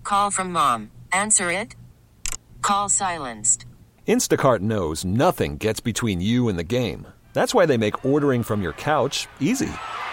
Call from mom. Answer it. Call silenced. Instacart knows nothing gets between you and the game. That's why they make ordering from your couch easy.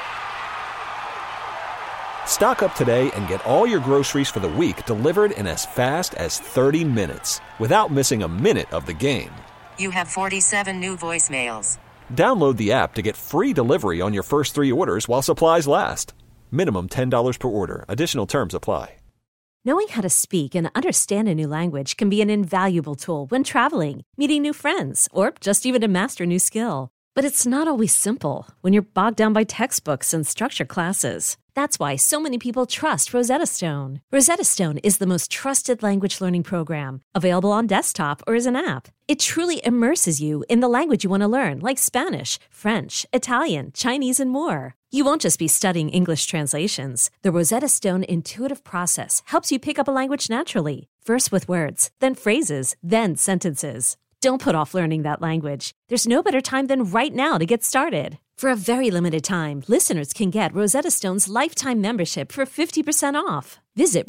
Stock up today and get all your groceries for the week delivered in as fast as 30 minutes without missing a minute of the game. You have 47 new voicemails. Download the app to get free delivery on your first 3 orders while supplies last. Minimum $10 per order. Additional terms apply. Knowing how to speak and understand a new language can be an invaluable tool when traveling, meeting new friends, or just even to master a new skill. But it's not always simple when you're bogged down by textbooks and structured classes. That's why so many people trust Rosetta Stone. Rosetta Stone is the most trusted language learning program, available on desktop or as an app. It truly immerses you in the language you want to learn, like Spanish, French, Italian, Chinese, and more. You won't just be studying English translations. The Rosetta Stone intuitive process helps you pick up a language naturally, first with words, then phrases, then sentences. Don't put off learning that language. There's no better time than right now to get started. For a very limited time, listeners can get Rosetta Stone's lifetime membership for 50% off. Visit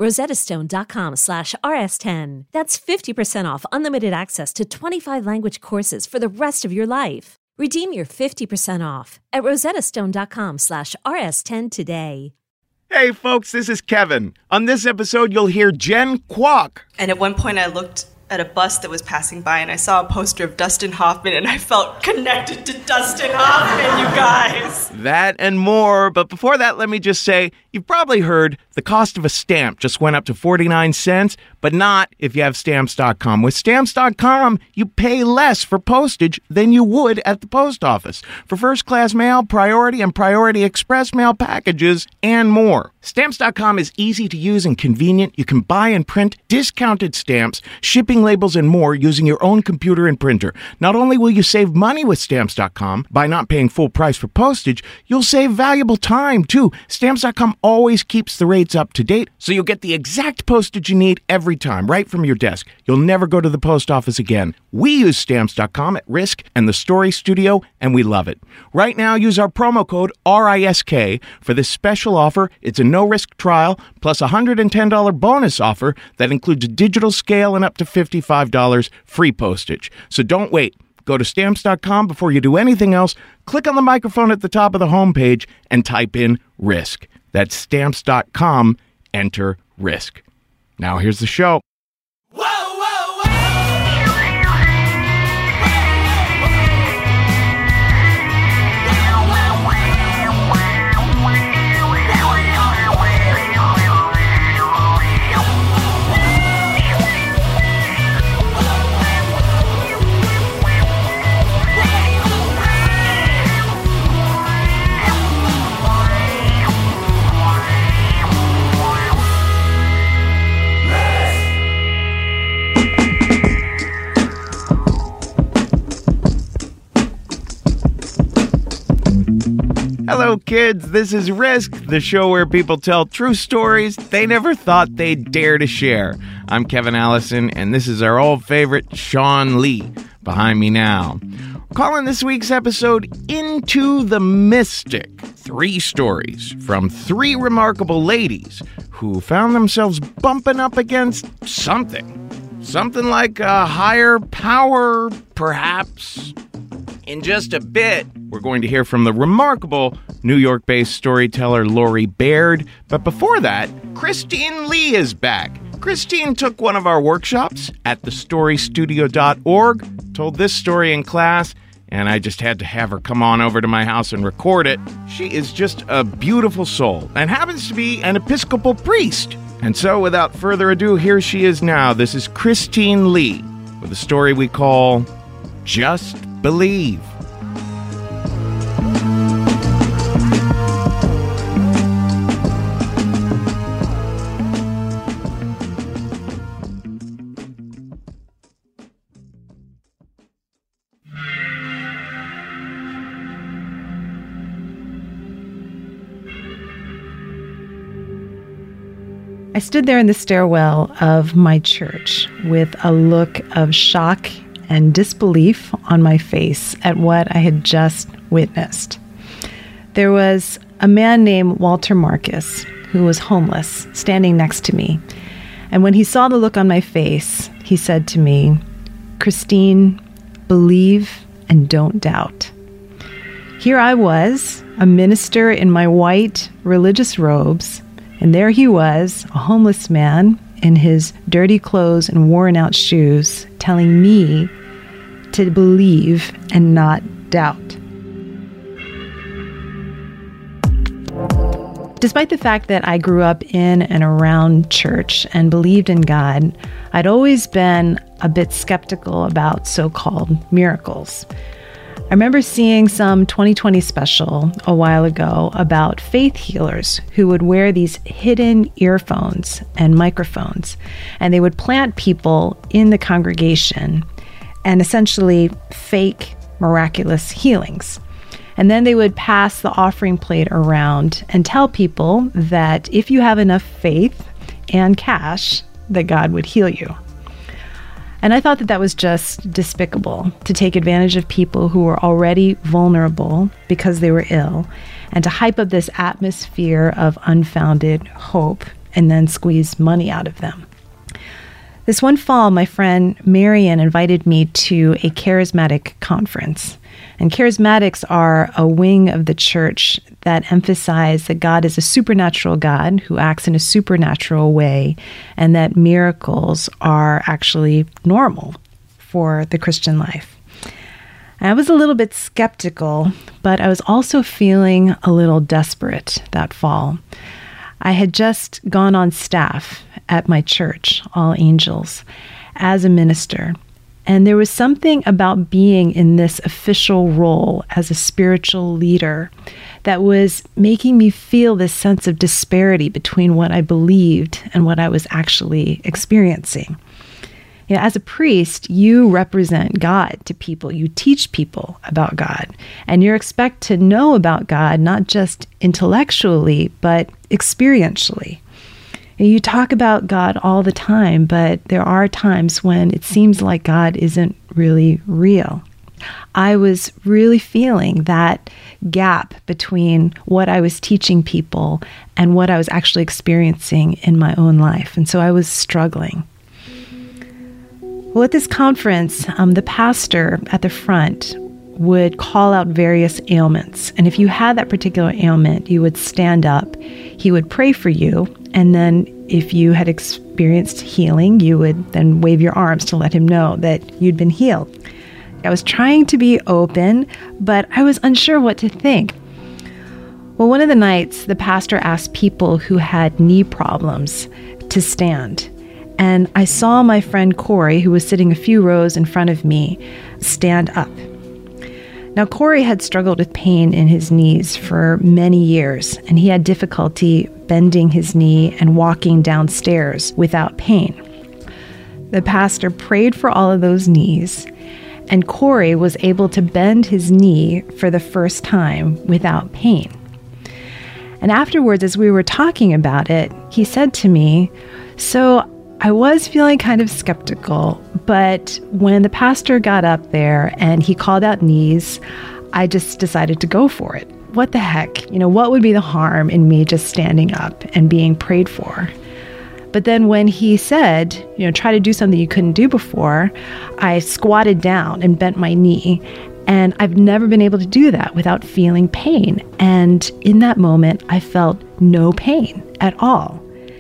rosettastone.com/rs10. That's 50% off unlimited access to 25 language courses for the rest of your life. Redeem your 50% off at rosettastone.com/rs10 today. Hey folks, this is Kevin. On this episode, you'll hear Jen Kwok. And at one point I looked at a bus that was passing by and I saw a poster of Dustin Hoffman and I felt connected to Dustin Hoffman, you guys. That and more, but before that, let me just say, you've probably heard the cost of a stamp just went up to 49 cents, but not if you have Stamps.com. With Stamps.com, you pay less for postage than you would at the post office for first-class mail, priority, and priority express mail packages, and more. Stamps.com is easy to use and convenient. You can buy and print discounted stamps, shipping labels, and more using your own computer and printer. Not only will you save money with Stamps.com by not paying full price for postage, you'll save valuable time, too. Stamps.com always keeps the rates up to date, so you'll get the exact postage you need every time, right from your desk. You'll never go to the post office again. We use Stamps.com at Risk and the Story Studio, and we love it. Right now, use our promo code RISK for this special offer. It's a no-risk trial, plus a $110 bonus offer that includes a digital scale and up to $55 free postage. So don't wait. Go to Stamps.com before you do anything else. Click on the microphone at the top of the homepage and type in RISK. That's Stamps.com. Enter RISK. Now here's the show. Hello, kids. This is Risk, the show where people tell true stories they never thought they'd dare to share. I'm Kevin Allison, and this is our old favorite, Sean Lee, behind me now. We're calling this week's episode Into the Mystic. 3 stories from 3 remarkable ladies who found themselves bumping up against something. Something like a higher power, perhaps. In just a bit, we're going to hear from the remarkable New York-based storyteller Lori Baird. But before that, Christine Lee is back. Christine took one of our workshops at thestorystudio.org, told this story in class, and I just had to have her come on over to my house and record it. She is just a beautiful soul and happens to be an Episcopal priest. And so, without further ado, here she is now. This is Christine Lee with a story we call Just Believe. I stood there in the stairwell of my church with a look of shock and disbelief on my face at what I had just witnessed. There was a man named Walter Marcus who was homeless standing next to me, And when he saw the look on my face, he said to me, "Christine, believe and don't doubt." Here I was, a minister in my white religious robes, and there he was, a homeless man in his dirty clothes and worn out shoes, telling me to believe and not doubt. Despite the fact that I grew up in and around church and believed in God, I'd always been a bit skeptical about so-called miracles. I remember seeing some 2020 special a while ago about faith healers who would wear these hidden earphones and microphones, and they would plant people in the congregation and essentially fake miraculous healings. And then they would pass the offering plate around and tell people that if you have enough faith and cash, that God would heal you. And I thought that that was just despicable, to take advantage of people who were already vulnerable because they were ill, and to hype up this atmosphere of unfounded hope and then squeeze money out of them. This one fall, my friend Marian invited me to a charismatic conference. And charismatics are a wing of the church that emphasize that God is a supernatural God who acts in a supernatural way, and that miracles are actually normal for the Christian life. And I was a little bit skeptical, but I was also feeling a little desperate that fall. I had just gone on staff at my church, All Angels, as a minister. And there was something about being in this official role as a spiritual leader that was making me feel this sense of disparity between what I believed and what I was actually experiencing. You know, as a priest, you represent God to people. You teach people about God. And you're expected to know about God, not just intellectually, but experientially. You talk about God all the time, but there are times when it seems like God isn't really real. I was really feeling that gap between what I was teaching people and what I was actually experiencing in my own life. And so I was struggling. Well, at this conference, the pastor at the front would call out various ailments. And if you had that particular ailment, you would stand up. He would pray for you. And then if you had experienced healing, you would then wave your arms to let him know that you'd been healed. I was trying to be open, but I was unsure what to think. Well, one of the nights, the pastor asked people who had knee problems to stand. And I saw my friend Corey, who was sitting a few rows in front of me, stand up. Now, Corey had struggled with pain in his knees for many years, and he had difficulty bending his knee and walking downstairs without pain. The pastor prayed for all of those knees, and Corey was able to bend his knee for the first time without pain. And afterwards, as we were talking about it, he said to me, "So I was feeling kind of skeptical, but when the pastor got up there and he called out knees, I just decided to go for it. What the heck? You know, what would be the harm in me just standing up and being prayed for?" But then when he said, try to do something you couldn't do before, I squatted down and bent my knee. And I've never been able to do that without feeling pain. And in that moment, I felt no pain at all.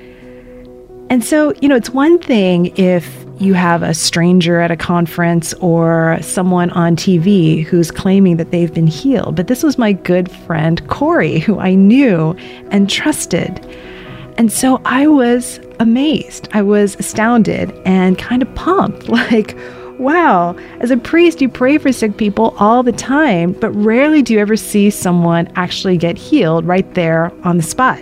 And so, it's one thing if you have a stranger at a conference or someone on TV who's claiming that they've been healed. But this was my good friend, Corey, who I knew and trusted. And so I was amazed. I was astounded and kind of pumped. Like, wow, as a priest, you pray for sick people all the time, but rarely do you ever see someone actually get healed right there on the spot.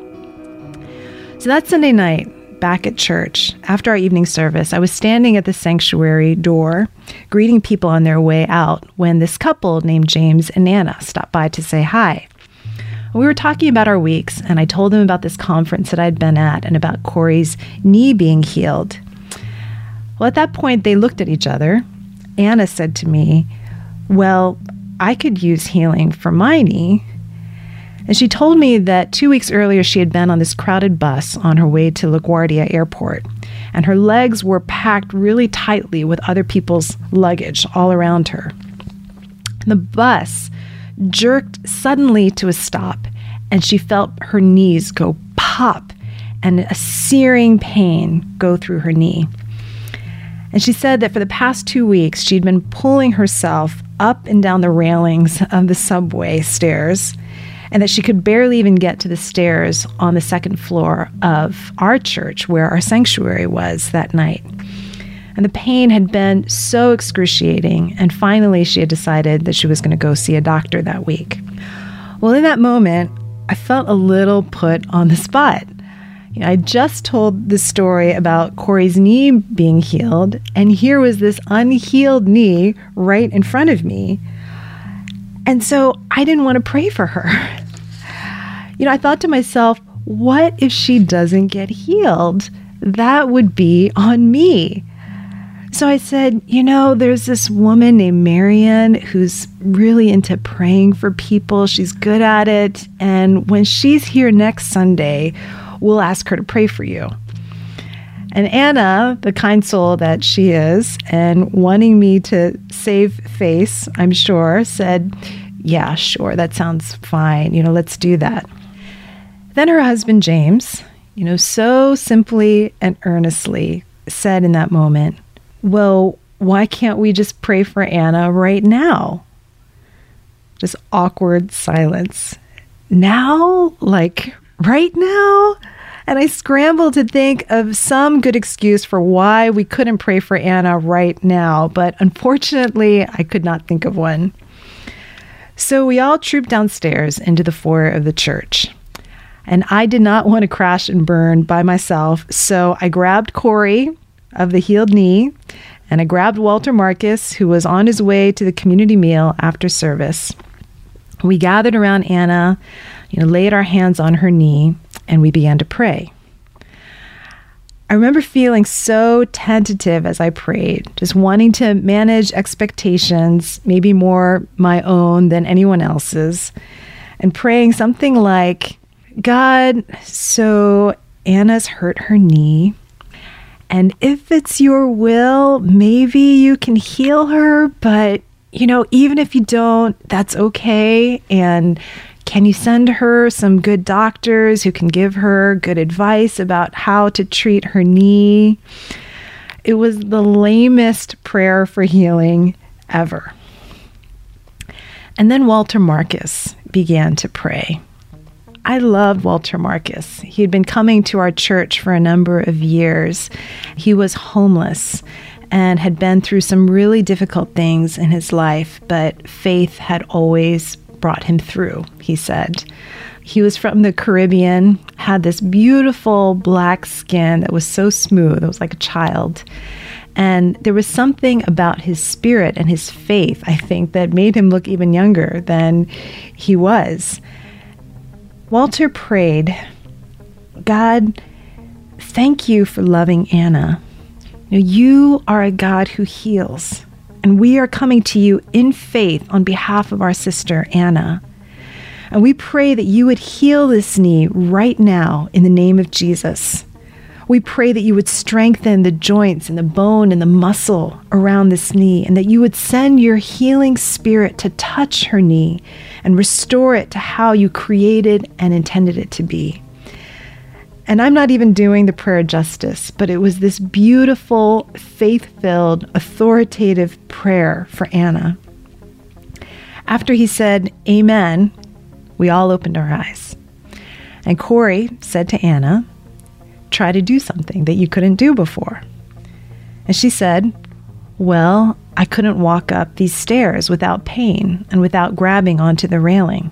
So that Sunday night, back at church, after our evening service, I was standing at the sanctuary door, greeting people on their way out, when this couple named James and Anna stopped by to say hi. We were talking about our weeks, and I told them about this conference that I'd been at and about Corey's knee being healed. Well, at that point, they looked at each other. Anna said to me, "Well, I could use healing for my knee." And she told me that 2 weeks earlier, she had been on this crowded bus on her way to LaGuardia Airport. and her legs were packed really tightly with other people's luggage all around her. The bus jerked suddenly to a stop, and she felt her knees go pop and a searing pain go through her knee. And she said that for the past 2 weeks, she'd been pulling herself up and down the railings of the subway stairs, and that she could barely even get to the stairs on the second floor of our church where our sanctuary was that night. And the pain had been so excruciating, and finally she had decided that she was going to go see a doctor that week. Well, in that moment, I felt a little put on the spot. I just told the story about Corey's knee being healed, and here was this unhealed knee right in front of me. And so I didn't want to pray for her. I thought to myself, what if she doesn't get healed? That would be on me. So I said, there's this woman named Marian who's really into praying for people. She's good at it. And when she's here next Sunday, we'll ask her to pray for you. And Anna, the kind soul that she is, and wanting me to save face, I'm sure, said, yeah, sure, that sounds fine. Let's do that. Then her husband, James, so simply and earnestly said in that moment, well, why can't we just pray for Anna right now? Just awkward silence. Now? Like right now? And I scrambled to think of some good excuse for why we couldn't pray for Anna right now, but unfortunately, I could not think of one. So we all trooped downstairs into the foyer of the church. And I did not want to crash and burn by myself, so I grabbed Corey of the healed knee, and I grabbed Walter Marcus, who was on his way to the community meal after service. We gathered around Anna, laid our hands on her knee, and we began to pray. I remember feeling so tentative as I prayed, just wanting to manage expectations, maybe more my own than anyone else's, and praying something like, God, so Anna's hurt her knee, and if it's your will, maybe you can heal her, but, even if you don't, that's okay, and can you send her some good doctors who can give her good advice about how to treat her knee? It was the lamest prayer for healing ever. And then Walter Marcus began to pray. I loved Walter Marcus. He had been coming to our church for a number of years. He was homeless and had been through some really difficult things in his life, but faith had always brought him through, he said. He was from the Caribbean, had this beautiful black skin that was so smooth. It was like a child. And there was something about his spirit and his faith, I think, that made him look even younger than he was. Walter prayed, God, thank you for loving Anna. You are a God who heals, and we are coming to you in faith on behalf of our sister, Anna. And we pray that you would heal this knee right now in the name of Jesus. We pray that you would strengthen the joints and the bone and the muscle around this knee, and that you would send your healing spirit to touch her knee and restore it to how you created and intended it to be. And I'm not even doing the prayer justice, but it was this beautiful, faith-filled, authoritative prayer for Anna. After he said, Amen, we all opened our eyes. And Corey said to Anna, try to do something that you couldn't do before. And she said, well, I couldn't walk up these stairs without pain and without grabbing onto the railing.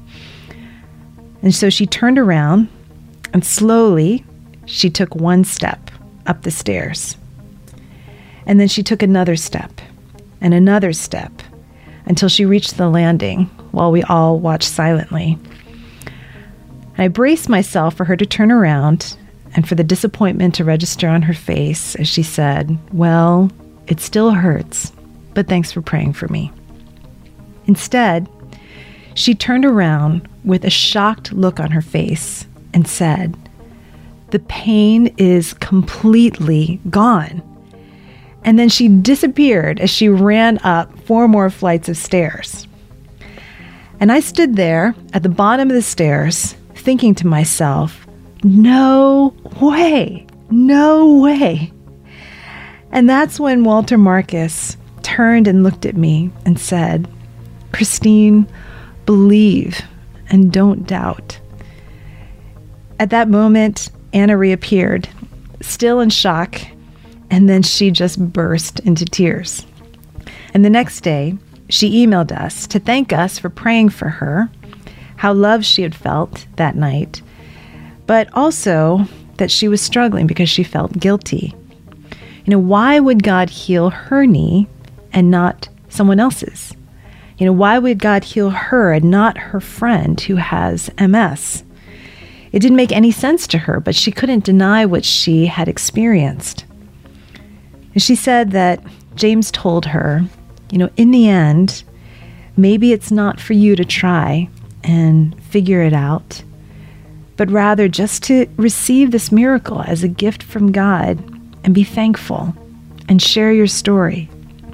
And so she turned around, and slowly she took one step up the stairs. And then she took another step and another step until she reached the landing while we all watched silently. And I braced myself for her to turn around and for the disappointment to register on her face as she said, well, it still hurts, but thanks for praying for me. Instead, she turned around with a shocked look on her face and said, The pain is completely gone. And then she disappeared as she ran up 4 more flights of stairs. And I stood there at the bottom of the stairs thinking to myself, no way, no way. And that's when Walter Marcus turned and looked at me and said, Christine, believe and don't doubt. At that moment, Anna reappeared, still in shock, and then she just burst into tears. And the next day, she emailed us to thank us for praying for her, how loved she had felt that night, but also that she was struggling because she felt guilty. Why would God heal her knee and not someone else's? Why would God heal her and not her friend who has MS? It didn't make any sense to her, but she couldn't deny what she had experienced. And she said that James told her, in the end, maybe it's not for you to try and figure it out, but rather just to receive this miracle as a gift from God and be thankful and share your story.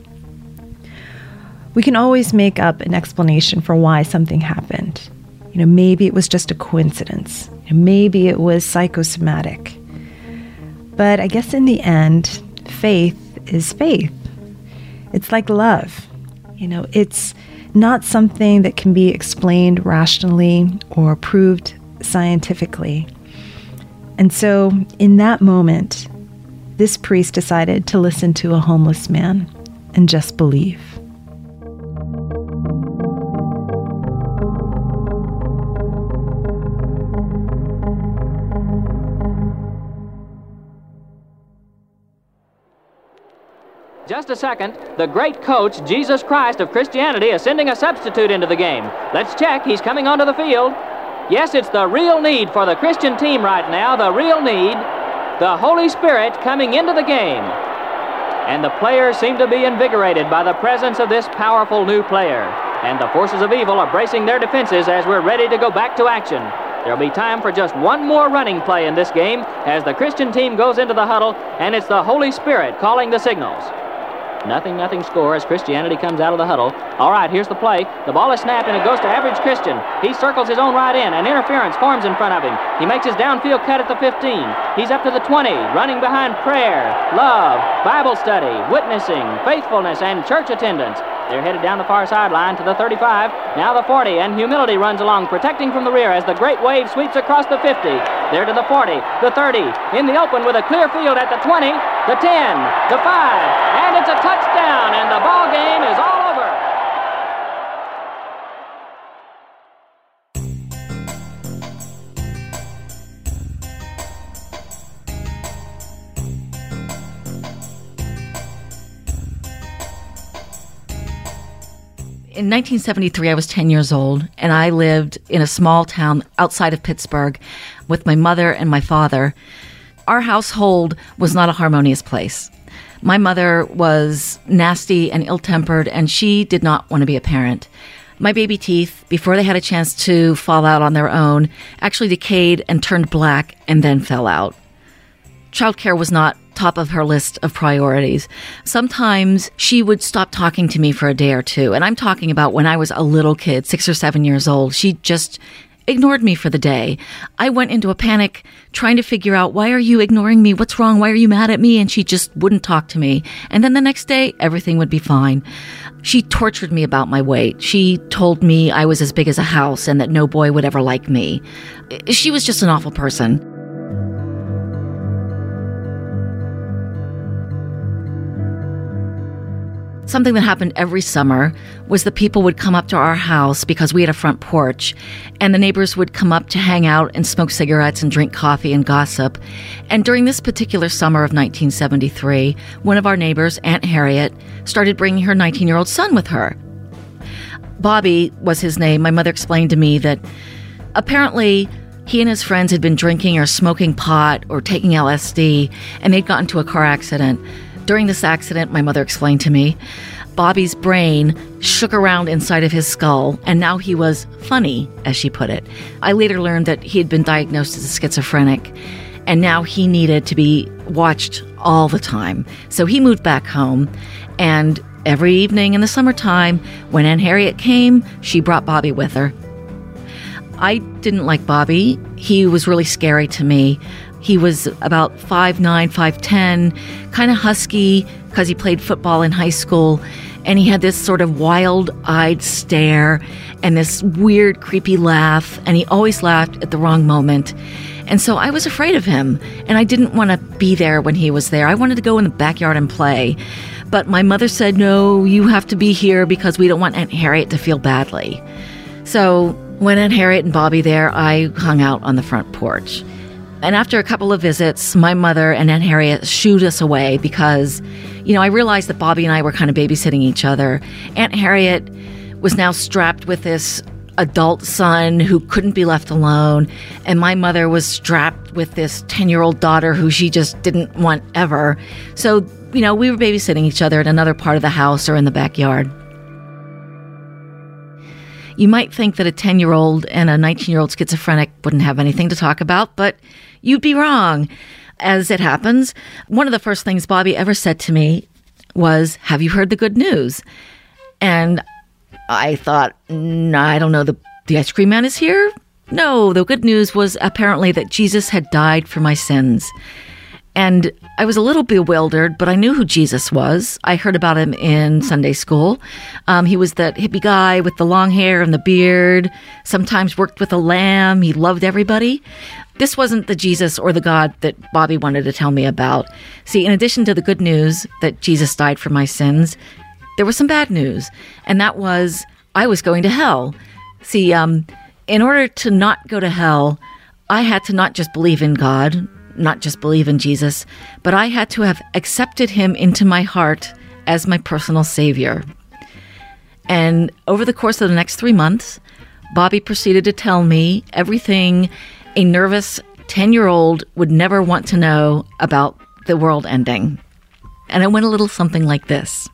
We can always make up an explanation for why something happened. Maybe it was just a coincidence. Maybe it was psychosomatic. But I guess in the end, faith is faith. It's like love. It's not something that can be explained rationally or proved scientifically. And so in that moment, this priest decided to listen to a homeless man and just believe. Just a second. The great coach, Jesus Christ of Christianity, is sending a substitute into the game. Let's check. He's coming onto the field. Yes, it's the real need for the Christian team right now. The real need. The Holy Spirit coming into the game. And the players seem to be invigorated by the presence of this powerful new player. And the forces of evil are bracing their defenses as we're ready to go back to action. There'll be time for just one more running play in this game as the Christian team goes into the huddle, and it's the Holy Spirit calling the signals. Nothing score as Christianity comes out of the huddle. All right, here's the play. The ball is snapped and it goes to Average Christian. He circles his own right in and interference forms in front of him. He makes his downfield cut at the 15. He's up to the 20, running behind prayer, love, Bible study, witnessing, faithfulness, and church attendance. They're headed down the far sideline to the 35, now the 40, and humility runs along, protecting from the rear as the great wave sweeps across the 50. There to the 40, the 30, in the open with a clear field at the 20, the 10, the 5, and it's a touchdown, and the ball game is all over. In 1973, I was 10 years old, and I lived in a small town outside of Pittsburgh with my mother and my father. Our household was not a harmonious place. My mother was nasty and ill-tempered, and she did not want to be a parent. My baby teeth, before they had a chance to fall out on their own, actually decayed and turned black and then fell out. Childcare was not top of her list of priorities. Sometimes she would stop talking to me for a day or two. And I'm talking about when I was a little kid, 6 or 7 years old. She just ignored me for the day. I went into a panic trying to figure out, why are you ignoring me? What's wrong? Why are you mad at me? And she just wouldn't talk to me. And then the next day, everything would be fine. She tortured me about my weight. She told me I was as big as a house and that no boy would ever like me. She was just an awful person. Something that happened every summer was that people would come up to our house because we had a front porch, and the neighbors would come up to hang out and smoke cigarettes and drink coffee and gossip. And during this particular summer of 1973, one of our neighbors, Aunt Harriet, started bringing her 19-year-old son with her. Bobby was his name. My mother explained to me that apparently he and his friends had been drinking or smoking pot or taking LSD, and they'd gotten into a car accident. During this accident, my mother explained to me, Bobby's brain shook around inside of his skull, and now he was funny, as she put it. I later learned that he had been diagnosed as a schizophrenic. and now he needed to be watched all the time. So he moved back home, and every evening in the summertime, when Aunt Harriet came, she brought Bobby with her. I didn't like Bobby. He was really scary to me. He was about 5'9", 5'10", kind of husky because he played football in high school. And he had this sort of wild-eyed stare and this weird, creepy laugh. And he always laughed at the wrong moment. And so I was afraid of him. And I didn't want to be there when he was there. I wanted to go in the backyard and play. But my mother said, no, you have to be here because we don't want Aunt Harriet to feel badly. So when Aunt Harriet and Bobby there, I hung out on the front porch. And after a couple of visits, my mother and Aunt Harriet shooed us away because, I realized that Bobby and I were kind of babysitting each other. Aunt Harriet was now strapped with this adult son who couldn't be left alone. And my mother was strapped with this 10-year-old daughter who she just didn't want ever. So, we were babysitting each other in another part of the house or in the backyard. You might think that a 10-year-old and a 19-year-old schizophrenic wouldn't have anything to talk about, but you'd be wrong. As it happens, one of the first things Bobby ever said to me was, have you heard the good news? And I thought, no, I don't know, the ice cream man is here? No, the good news was apparently that Jesus had died for my sins. And I was a little bewildered, but I knew who Jesus was. I heard about him in Sunday school. He was that hippie guy with the long hair and the beard, sometimes worked with a lamb. He loved everybody. This wasn't the Jesus or the God that Bobby wanted to tell me about. See, in addition to the good news that Jesus died for my sins, there was some bad news, and that was I was going to hell. See, in order to not go to hell, I had to not just believe in God, not just believe in Jesus, but I had to have accepted him into my heart as my personal savior. And over the course of the next 3 months, Bobby proceeded to tell me everything a nervous 10-year-old would never want to know about the world ending. And it went a little something like this.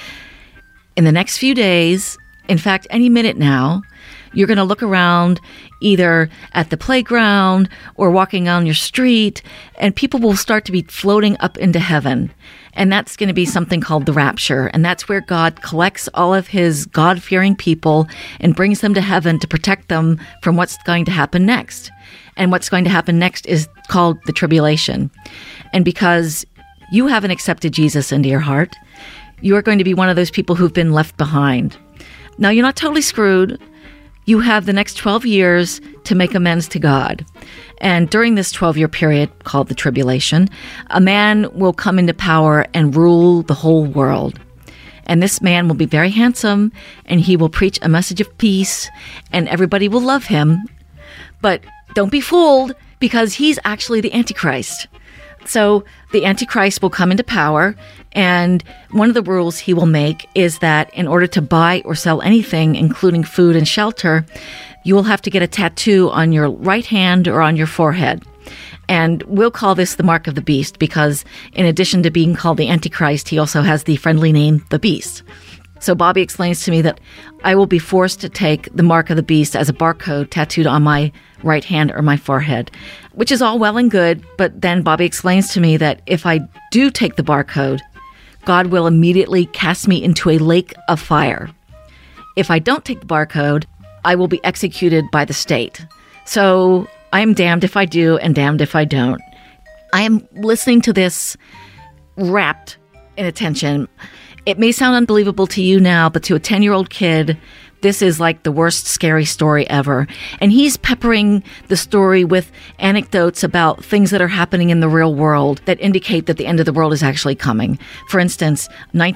In the next few days, in fact, any minute now, you're going to look around either at the playground or walking on your street, and people will start to be floating up into heaven. And that's going to be something called the rapture. And that's where God collects all of his God-fearing people and brings them to heaven to protect them from what's going to happen next. And what's going to happen next is called the tribulation. And because you haven't accepted Jesus into your heart, you are going to be one of those people who've been left behind. Now, you're not totally screwed. You have the next 12 years to make amends to God. And during this 12-year period called the tribulation, a man will come into power and rule the whole world. And this man will be very handsome, and he will preach a message of peace, and everybody will love him. But don't be fooled, because he's actually the Antichrist. So the Antichrist will come into power, and one of the rules he will make is that in order to buy or sell anything, including food and shelter, you will have to get a tattoo on your right hand or on your forehead. And we'll call this the mark of the beast because in addition to being called the Antichrist, he also has the friendly name, the Beast. So Bobby explains to me that I will be forced to take the mark of the beast as a barcode tattooed on my right hand or my forehead, which is all well and good. But then Bobby explains to me that if I do take the barcode, God will immediately cast me into a lake of fire. If I don't take the barcode, I will be executed by the state. So I'm damned if I do and damned if I don't. I am listening to this wrapped in attention. It may sound unbelievable to you now, but to a 10-year-old kid, this is like the worst scary story ever. And he's peppering the story with anecdotes about things that are happening in the real world that indicate that the end of the world is actually coming. For instance,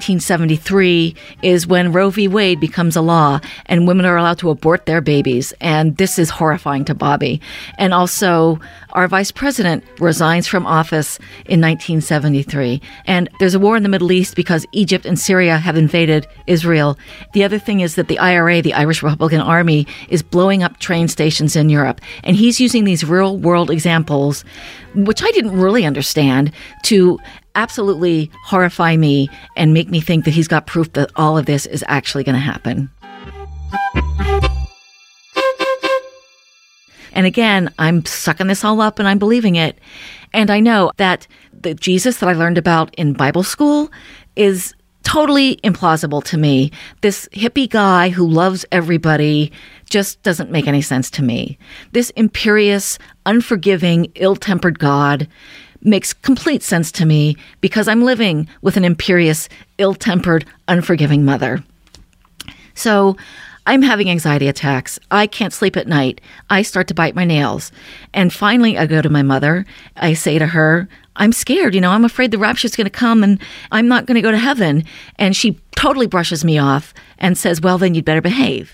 1973 is when Roe v. Wade becomes a law and women are allowed to abort their babies. And this is horrifying to Bobby. And also, our vice president resigns from office in 1973. And there's a war in the Middle East because Egypt and Syria have invaded Israel. The other thing is that the IRA, the Irish Republican Army, is blowing up train stations in Europe. And he's using these real world examples, which I didn't really understand, to absolutely horrify me and make me think that he's got proof that all of this is actually going to happen. And again, I'm sucking this all up and I'm believing it. And I know that the Jesus that I learned about in Bible school is totally implausible to me. This hippie guy who loves everybody just doesn't make any sense to me. This imperious, unforgiving, ill-tempered God makes complete sense to me because I'm living with an imperious, ill-tempered, unforgiving mother. So I'm having anxiety attacks. I can't sleep at night. I start to bite my nails. And finally, I go to my mother. I say to her, I'm scared. I'm afraid the rapture's going to come and I'm not going to go to heaven. And she totally brushes me off and says, well, then you'd better behave.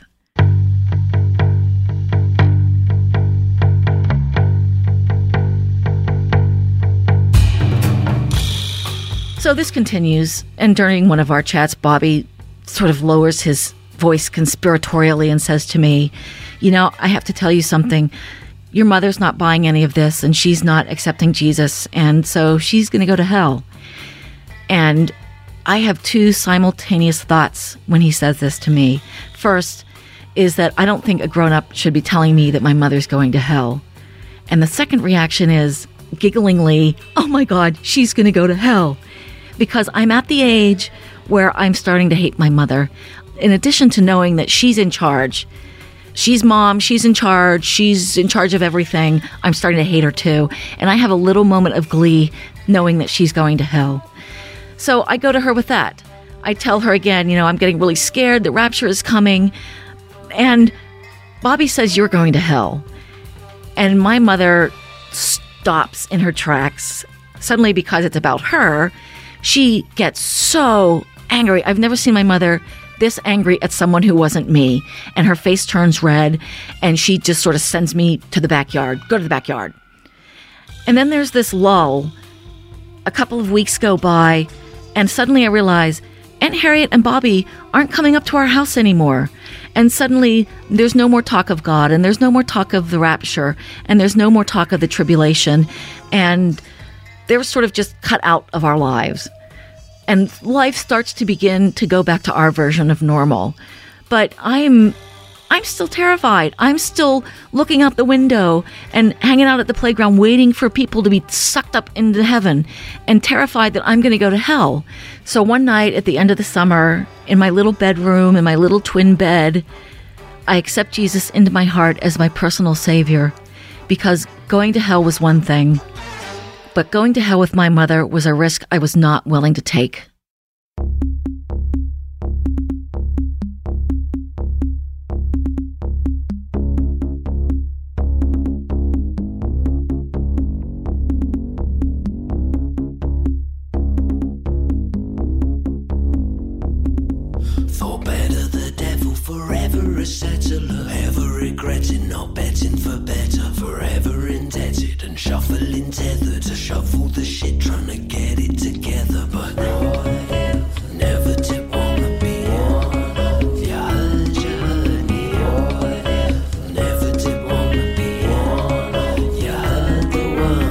So this continues. And during one of our chats, Bobby sort of lowers his voice conspiratorially and says to me, I have to tell you something. Your mother's not buying any of this and she's not accepting Jesus. And so she's going to go to hell. And I have two simultaneous thoughts when he says this to me. First is that I don't think a grown-up should be telling me that my mother's going to hell. And the second reaction is gigglingly, oh my God, she's going to go to hell. Because I'm at the age where I'm starting to hate my mother. In addition to knowing that she's in charge, she's mom, she's in charge of everything, I'm starting to hate her too. And I have a little moment of glee knowing that she's going to hell. So I go to her with that. I tell her again, I'm getting really scared, the rapture is coming. And Bobby says, you're going to hell. And my mother stops in her tracks. Suddenly, because it's about her, she gets so angry. I've never seen my mother this angry at someone who wasn't me. And her face turns red and she just sort of sends me to the backyard. Go to the backyard. And then there's this lull. A couple of weeks go by and suddenly I realize Aunt Harriet and Bobby aren't coming up to our house anymore. And suddenly there's no more talk of God and there's no more talk of the rapture and there's no more talk of the tribulation. And they were sort of just cut out of our lives. And life starts to begin to go back to our version of normal. But I'm still terrified. I'm still looking out the window and hanging out at the playground waiting for people to be sucked up into heaven and terrified that I'm going to go to hell. So one night at the end of the summer, in my little bedroom, in my little twin bed, I accept Jesus into my heart as my personal savior because going to hell was one thing. But going to hell with my mother was a risk I was not willing to take. For better, the devil forever a settler, ever regretting not betting for better, forever indebted and shuffling tethered to shuffle the shit, trying to get it together. But never did wanna be the journey. Never did wanna be you heard the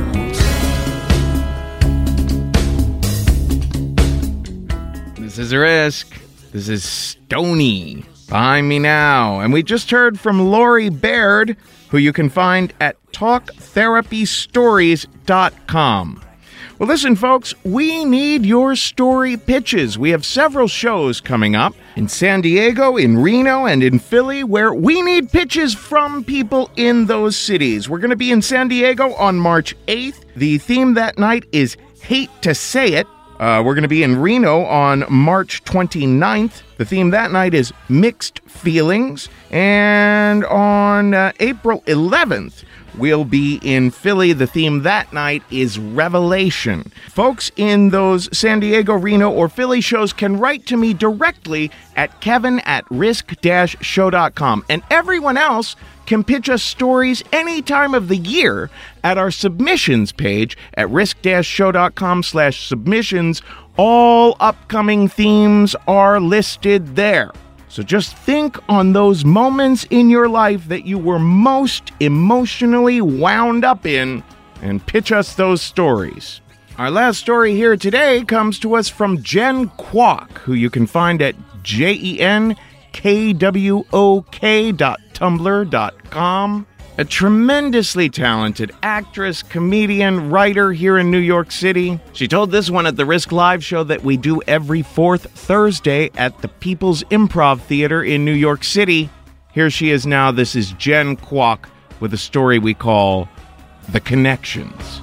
one more time. This is a risk. This is Stony behind me now. And we just heard from Lori Baird, who you can find at talktherapystories.com. Well, listen, folks, we need your story pitches. We have several shows coming up in San Diego, in Reno, and in Philly, where we need pitches from people in those cities. We're going to be in San Diego on March 8th. The theme that night is Hate to Say It. We're going to be in Reno on March 29th. The theme that night is Mixed Feelings. And on April 11th, we'll be in Philly. The theme that night is Revelation. Folks in those San Diego, Reno, or Philly shows can write to me directly at kevin@risk-show.com. And everyone else can pitch us stories any time of the year at our submissions page at risk-show.com/submissions. All upcoming themes are listed there. So just think on those moments in your life that you were most emotionally wound up in and pitch us those stories. Our last story here today comes to us from Jen Kwok, who you can find at JenKwok.tumblr.com. a tremendously talented actress, comedian, writer here in New York City. She told this one at the Risk Live show that we do every fourth Thursday at the People's Improv Theater in New York City. Here she is now. This is Jen Kwok with a story we call The Connections.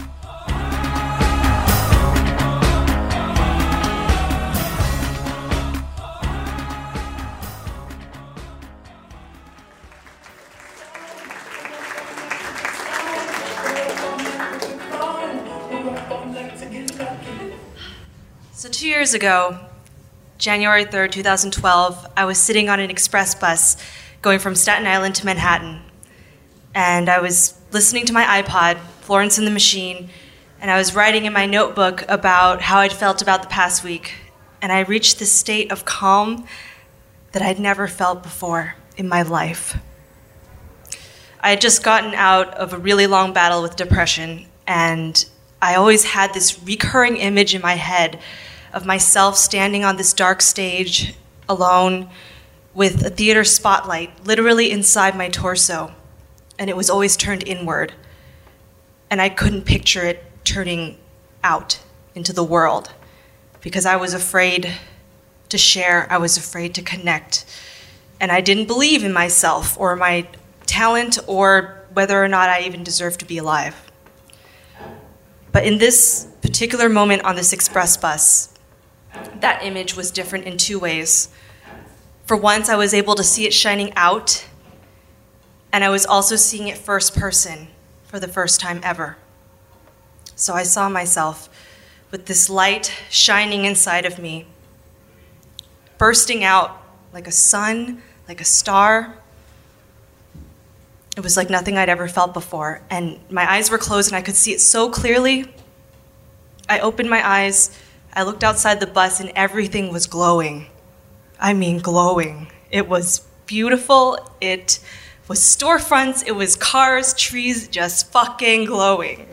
So 2 years ago, January 3rd, 2012, I was sitting on an express bus going from Staten Island to Manhattan. And I was listening to my iPod, Florence and the Machine, and I was writing in my notebook about how I'd felt about the past week. And I reached this state of calm that I'd never felt before in my life. I had just gotten out of a really long battle with depression, and I always had this recurring image in my head of myself standing on this dark stage alone with a theater spotlight literally inside my torso, and it was always turned inward. And I couldn't picture it turning out into the world because I was afraid to share, I was afraid to connect, and I didn't believe in myself or my talent or whether or not I even deserved to be alive. But in this particular moment on this express bus, that image was different in two ways. For once, I was able to see it shining out, and I was also seeing it first person for the first time ever. So I saw myself with this light shining inside of me, bursting out like a sun, like a star. It was like nothing I'd ever felt before, and my eyes were closed and I could see it so clearly. I opened my eyes, I looked outside the bus, and everything was glowing. I mean, glowing. It was beautiful, it was storefronts, it was cars, trees, just fucking glowing.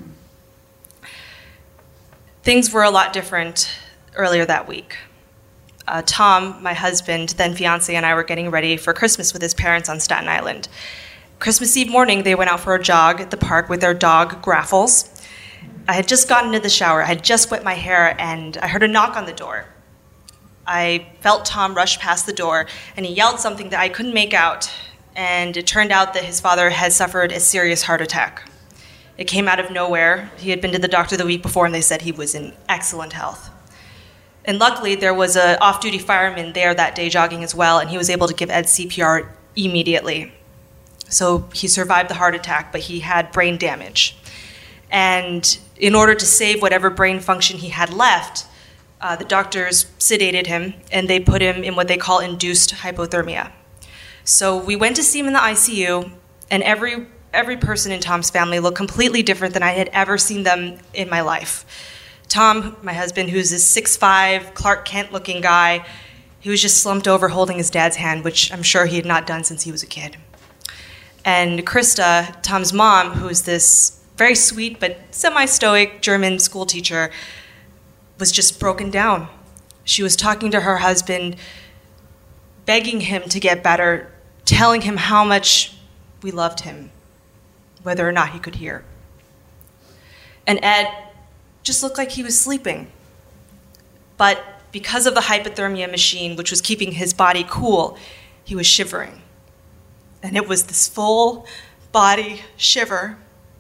Things were a lot different earlier that week. Tom, my husband, then fiance, and I were getting ready for Christmas with his parents on Staten Island. Christmas Eve morning, they went out for a jog at the park with their dog, Graffles. I had just gotten into the shower, I had just wet my hair, and I heard a knock on the door. I felt Tom rush past the door, and he yelled something that I couldn't make out, and it turned out that his father had suffered a serious heart attack. It came out of nowhere. He had been to the doctor the week before, and they said he was in excellent health. And luckily, there was an off-duty fireman there that day jogging as well, and he was able to give Ed CPR immediately. So he survived the heart attack, but he had brain damage. And in order to save whatever brain function he had left, the doctors sedated him, and they put him in what they call induced hypothermia. So we went to see him in the ICU, and every person in Tom's family looked completely different than I had ever seen them in my life. Tom, my husband, who's this 6'5", Clark Kent-looking guy, he was just slumped over holding his dad's hand, which I'm sure he had not done since he was a kid. And Krista, Tom's mom, who's this very sweet but semi-stoic German school teacher, was just broken down. She was talking to her husband, begging him to get better, telling him how much we loved him, whether or not he could hear. And Ed just looked like he was sleeping. But because of the hypothermia machine, which was keeping his body cool, he was shivering. And it was this full body shiver.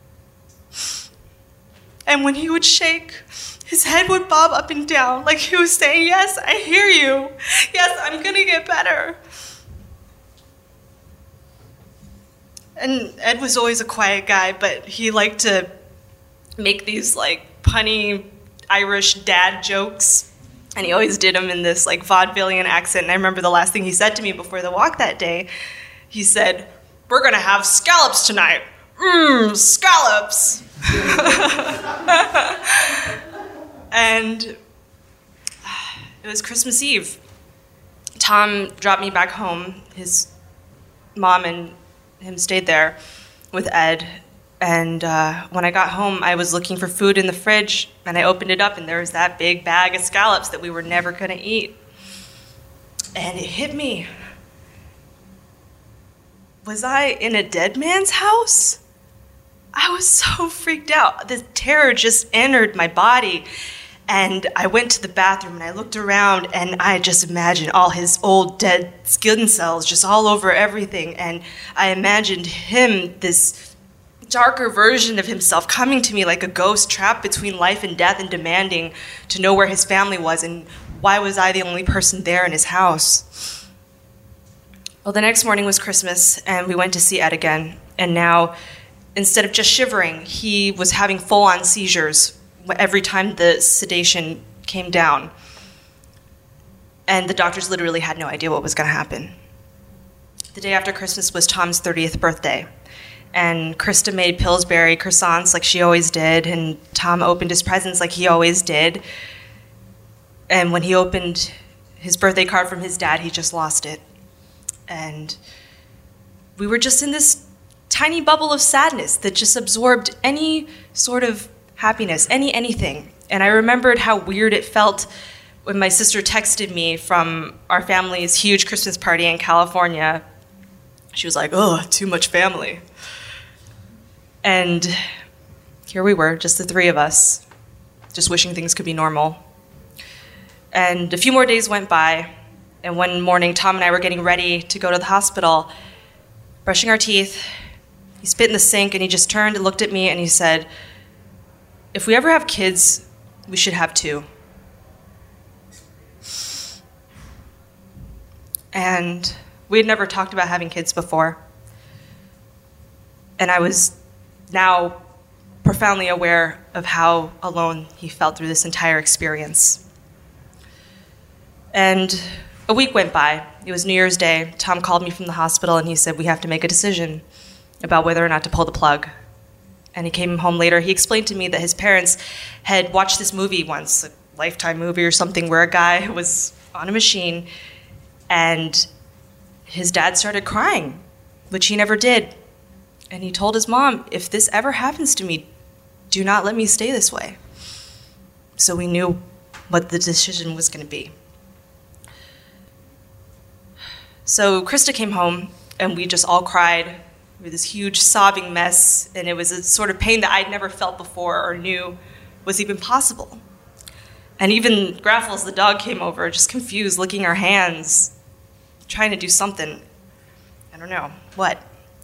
And when he would shake, his head would bob up and down like he was saying, "Yes, I hear you. Yes, I'm gonna get better." And Ed was always a quiet guy, but he liked to make these like punny Irish dad jokes. And he always did them in this like vaudevillian accent. And I remember the last thing he said to me before the walk that day, he said, "We're gonna have scallops tonight. Scallops." And it was Christmas Eve. Tom dropped me back home. His mom and him stayed there with Ed. And when I got home, I was looking for food in the fridge, and I opened it up, and there was that big bag of scallops that we were never going to eat. And it hit me. was I in a dead man's house? I was so freaked out. The terror just entered my body. And I went to the bathroom and I looked around and I just imagined all his old dead skin cells just all over everything. And I imagined him, this darker version of himself, coming to me like a ghost trapped between life and death and demanding to know where his family was and why was I the only person there in his house. Well, the next morning was Christmas and we went to see Ed again. And now, instead of just shivering, he was having full-on seizures every time the sedation came down. And the doctors literally had no idea what was going to happen. The day after Christmas was Tom's 30th birthday. And Krista made Pillsbury croissants like she always did, and Tom opened his presents like he always did. And when he opened his birthday card from his dad, he just lost it. And we were just in this tiny bubble of sadness that just absorbed any sort of happiness, anything. And I remembered how weird it felt when my sister texted me from our family's huge Christmas party in California. She was like, "Oh, too much family." And here we were, just the three of us, just wishing things could be normal. And a few more days went by, and one morning Tom and I were getting ready to go to the hospital, brushing our teeth. He spit in the sink and he just turned and looked at me and he said, "If we ever have kids, we should have two." And we had never talked about having kids before. And I was now profoundly aware of how alone he felt through this entire experience. And a week went by. It was New Year's Day. Tom called me from the hospital and he said, "We have to make a decision about whether or not to pull the plug." And he came home later. He explained to me that his parents had watched this movie once, a Lifetime movie or something, where a guy was on a machine and his dad started crying, which he never did. And he told his mom, "If this ever happens to me, do not let me stay this way." So we knew what the decision was going to be. So Krista came home and we just all cried. We were this huge sobbing mess, and it was a sort of pain that I'd never felt before or knew was even possible. And even Graffles, the dog, came over, just confused, licking our hands, trying to do something. I don't know, what?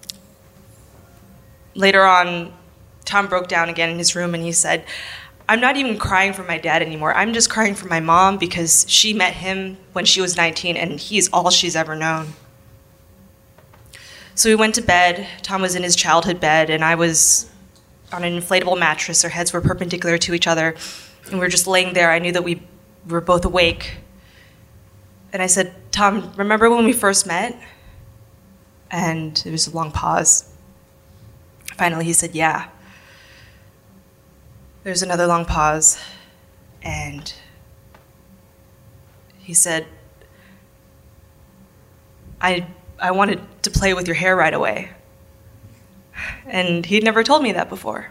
Later on, Tom broke down again in his room and he said, "I'm not even crying for my dad anymore. I'm just crying for my mom because she met him when she was 19 and he's all she's ever known." So we went to bed. Tom was in his childhood bed, and I was on an inflatable mattress. Our heads were perpendicular to each other, and we were just laying there. I knew that we were both awake. And I said, "Tom, remember when we first met?" And there was a long pause. Finally, he said, "Yeah." There's another long pause, and he said, I wanted to play with your hair right away." And he'd never told me that before.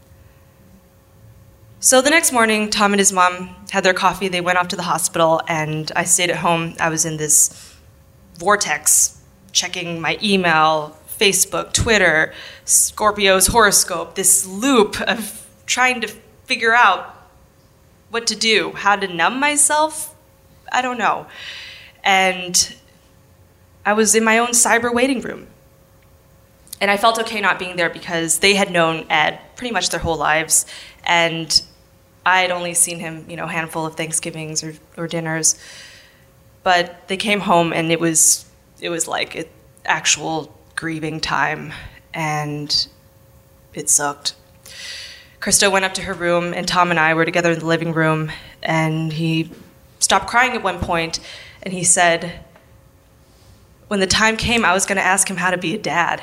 So the next morning, Tom and his mom had their coffee. They went off to the hospital, and I stayed at home. I was in this vortex, checking my email, Facebook, Twitter, Scorpio's horoscope, this loop of trying to figure out what to do, how to numb myself. I don't know. And I was in my own cyber waiting room. And I felt okay not being there because they had known Ed pretty much their whole lives. And I had only seen him, a handful of Thanksgivings or dinners. But they came home and it was like an actual grieving time. And it sucked. Krista went up to her room and Tom and I were together in the living room. And he stopped crying at one point and he said, when the time came, I was going to ask him how to be a dad.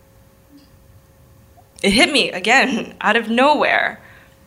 It hit me again, out of nowhere.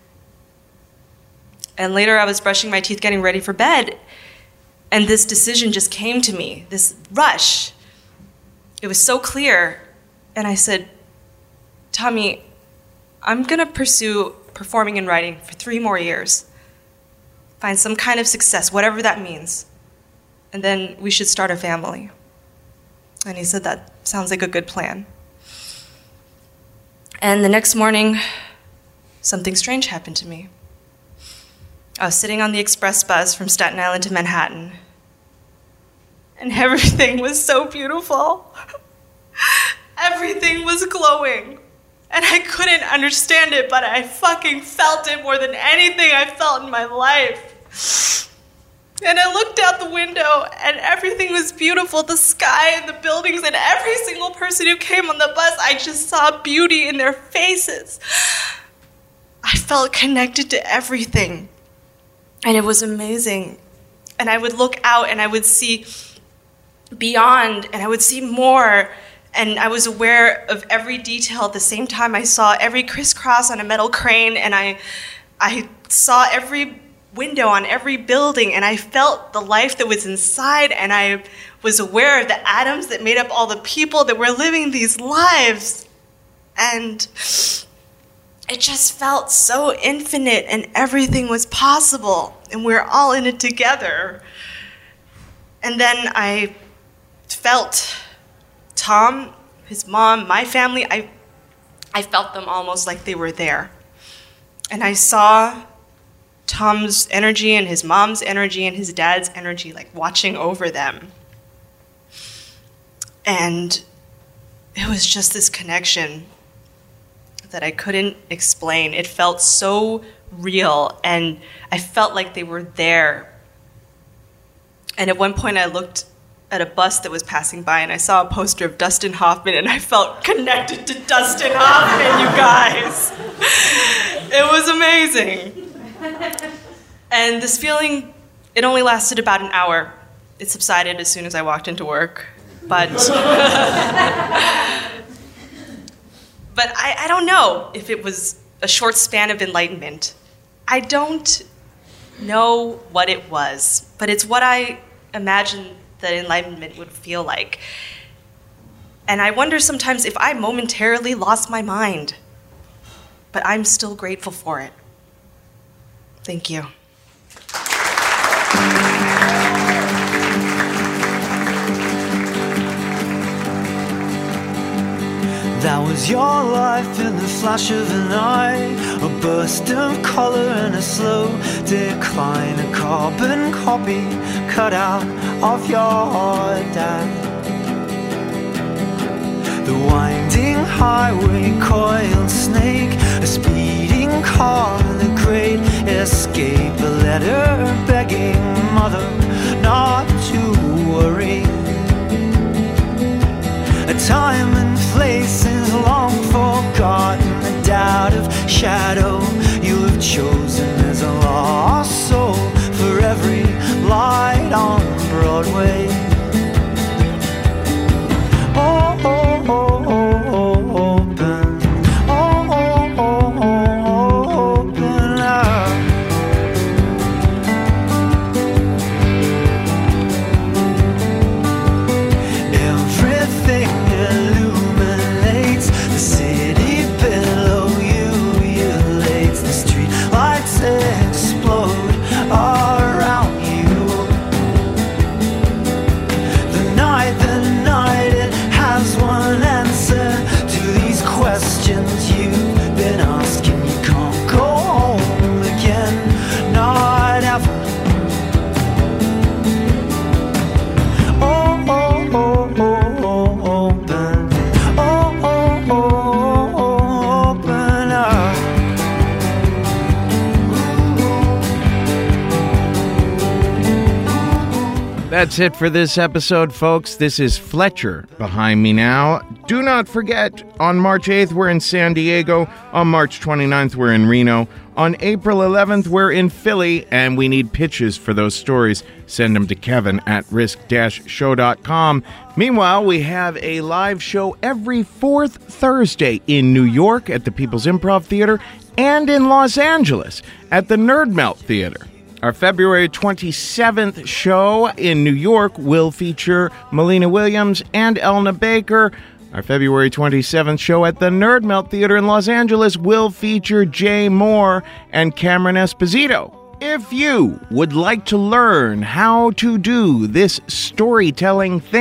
And later I was brushing my teeth, getting ready for bed, and this decision just came to me, this rush. It was so clear. And I said, "Tommy, I'm going to pursue performing and writing for 3 more years. Find some kind of success, whatever that means. And then we should start a family." And he said, that sounds like a good plan. And the next morning, something strange happened to me. I was sitting on the express bus from Staten Island to Manhattan, and everything was so beautiful. Everything was glowing, and I couldn't understand it, but I fucking felt it more than anything I felt in my life. And I looked out the window, and everything was beautiful. The sky and the buildings and every single person who came on the bus, I just saw beauty in their faces. I felt connected to everything, and it was amazing. And I would look out, and I would see beyond, and I would see more, and I was aware of every detail at the same time. I saw every crisscross on a metal crane, and I saw every window on every building, and I felt the life that was inside, and I was aware of the atoms that made up all the people that were living these lives. And it just felt so infinite, and everything was possible, and we're all in it together. And then I felt Tom, his mom, my family, I felt them almost like they were there. And I saw Tom's energy and his mom's energy and his dad's energy, like watching over them. And it was just this connection that I couldn't explain. It felt so real, and I felt like they were there. And at one point I looked at a bus that was passing by, and I saw a poster of Dustin Hoffman, and I felt connected to Dustin Hoffman, you guys. It was amazing. And this feeling, it only lasted about an hour. It subsided as soon as I walked into work. But I don't know if it was a short span of enlightenment. I don't know what it was, but it's what I imagined that enlightenment would feel like. And I wonder sometimes if I momentarily lost my mind, but I'm still grateful for it. Thank you. That was your life in the flash of an eye, a burst of color and a slow decline, a carbon copy cut out of your dad. The winding highway, coiled snake, a speeding car, the great escape, a letter begging mother not to worry. A time and place is long forgotten, a doubt of shadow you have chosen as a lost soul for every light on Broadway. Oh, oh, oh, oh, oh, open. Oh, oh, oh, oh, open up. Everything illuminates the city below you, elates the street lights explode around you. The night, it has one answer to these questions you've been asking. You can't go home again, not ever. Oh, oh, oh, oh, oh, open. Oh, oh, oh, oh, open up. That's it for this episode, folks. This is Fletcher behind me now. Do not forget, on March 8th, we're in San Diego. On March 29th, we're in Reno. On April 11th, we're in Philly, and we need pitches for those stories. Send them to kevin@risk-show.com. Meanwhile, we have a live show every fourth Thursday in New York at the People's Improv Theater and in Los Angeles at the Nerd Melt Theater. Our February 27th show in New York will feature Melina Williams and Elna Baker. Our February 27th show at the Nerd Melt Theater in Los Angeles will feature Jay Moore and Cameron Esposito. If you would like to learn how to do this storytelling thing,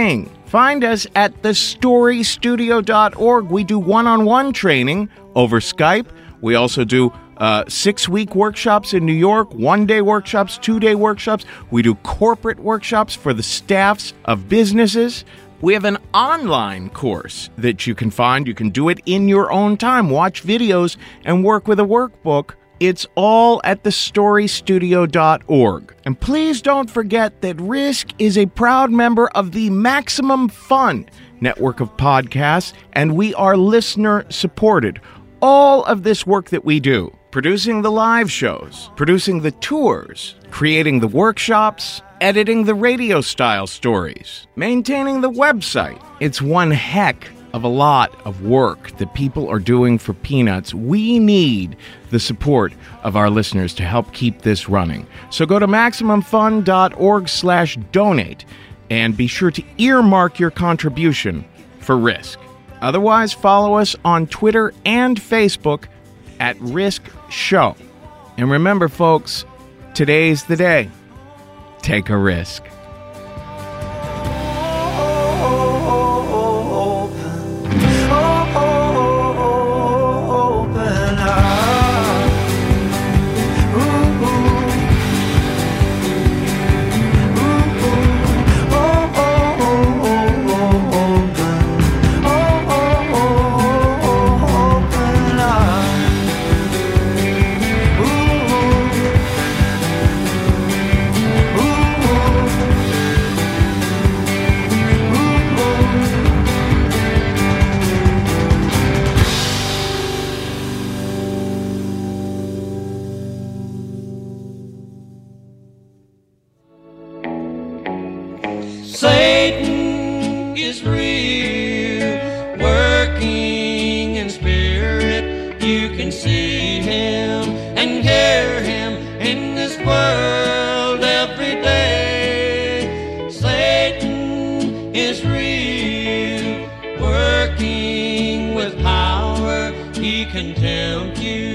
Find us at thestorystudio.org. We do one-on-one training over Skype. We also do 6-week workshops in New York, 1-day workshops, 2-day workshops. We do corporate workshops for the staffs of businesses. We have an online course that you can find. You can do it in your own time, watch videos, and work with a workbook. It's all at thestorystudio.org. And please don't forget that Risk is a proud member of the Maximum Fun network of podcasts, and we are listener-supported. All of this work that we do, producing the live shows, producing the tours, creating the workshops, editing the radio-style stories, maintaining the website, it's one heck of a lot of work that people are doing for peanuts. We need the support of our listeners to help keep this running. So go to MaximumFun.org/donate and be sure to earmark your contribution for Risk. Otherwise, follow us on Twitter and Facebook at Risk Show. And remember, folks, today's the day. Take a risk. Satan is real, working in spirit. You can see him and hear him in this world every day. Satan is real, working with power. He can tempt you